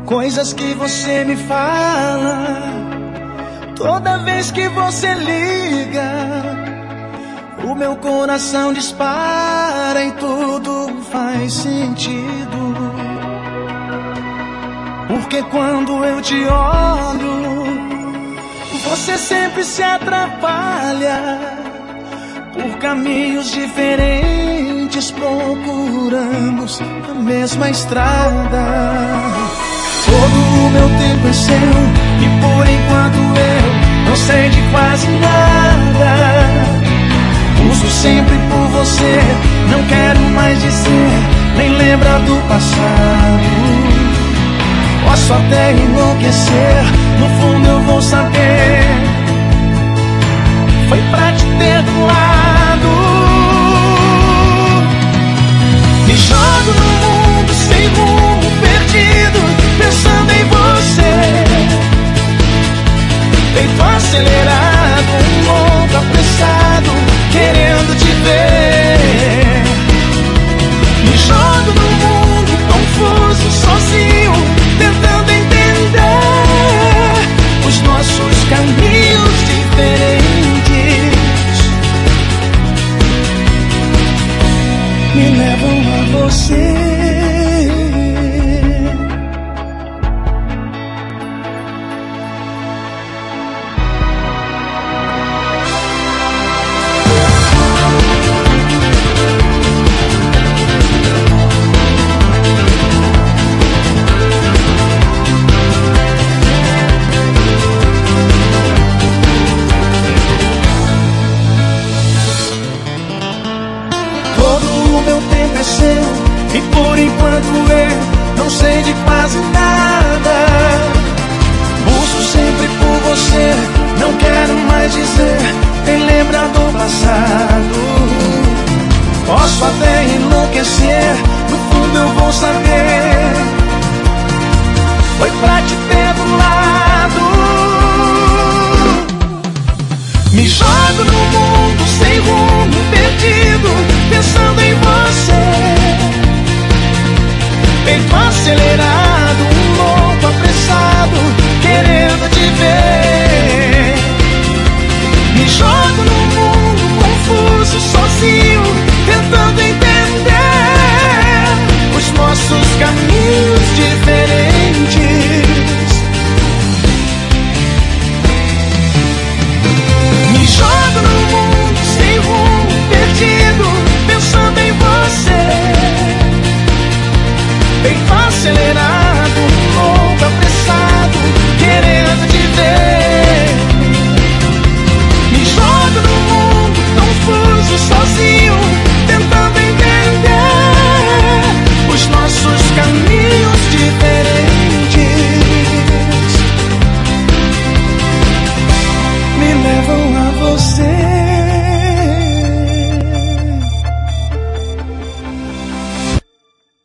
Coisas que você me fala toda vez que você liga, o meu coração dispara e tudo faz sentido. Porque quando eu te olho, você sempre se atrapalha. Por caminhos diferentes procuramos a mesma estrada. Todo o meu tempo é seu e por enquanto eu não sei de quase nada. Uso sempre por você, não quero mais dizer, nem lembrar do passado. Posso até enlouquecer, no fundo eu vou saber, foi pra te ter do lado. Me jogo no mundo sem rumo, perdido, pensando em você. Peito acelerado, louco, apressado, querendo te ver. Me jogo no mundo confuso, sozinho, tentando entender os nossos caminhos diferentes me levam a você. E por enquanto eu não sei de quase nada. Busco sempre por você, não quero mais dizer, nem lembrar do passado. Posso até enlouquecer, no fundo eu vou saber, foi pra te